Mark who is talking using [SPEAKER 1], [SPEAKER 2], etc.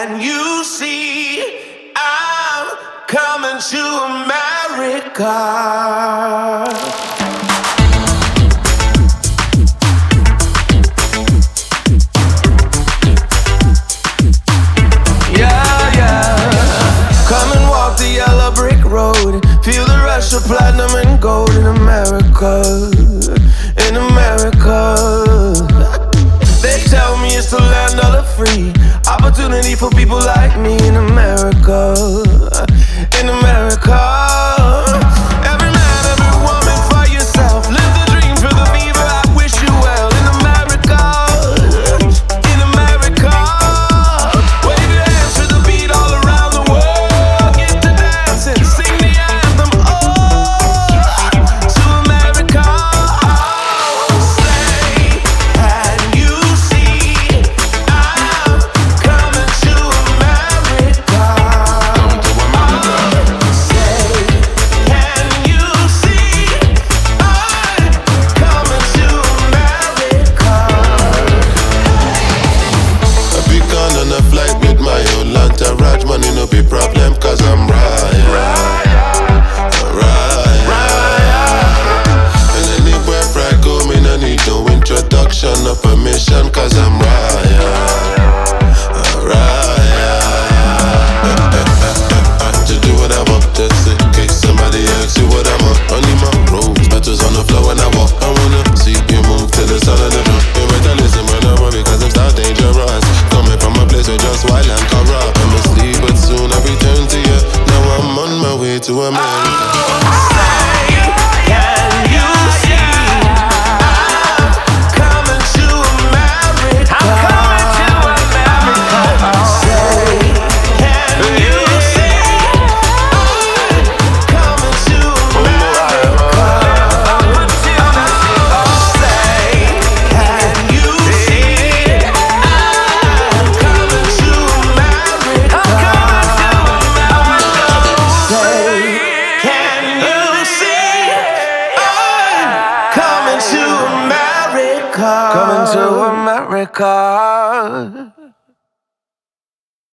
[SPEAKER 1] Can you see I'm coming to America? Come and walk the yellow brick road. Feel the rush of platinum and gold in America. In America. They tell me it's the land of the free. Opportunity for people like me in America. In America. Every man, every woman for yourself. Live the dream, feel the fever. I wish you well in America. In America. Wave your hands to the beat all around the world. Get to dancing, sing the anthem. Oh, to America. Say, can you see I'm coming to America? Say, can you see I'm coming to America?
[SPEAKER 2] I be gone on a flight with my own entourage. Money no be problem cause I'm right. And anywhere I go, me no need no introduction or permission cause I'm to do what I want, just in case somebody asks you what I'm on. Only my rose petals on the floor when I walk. I wanna see you move to the sound of the drum. You better listen when I run because I'm so dangerous. Coming from a place where just wild and corrupt. I'm asleep but soon I return to you. Now I'm on my way to America.
[SPEAKER 1] Coming to America.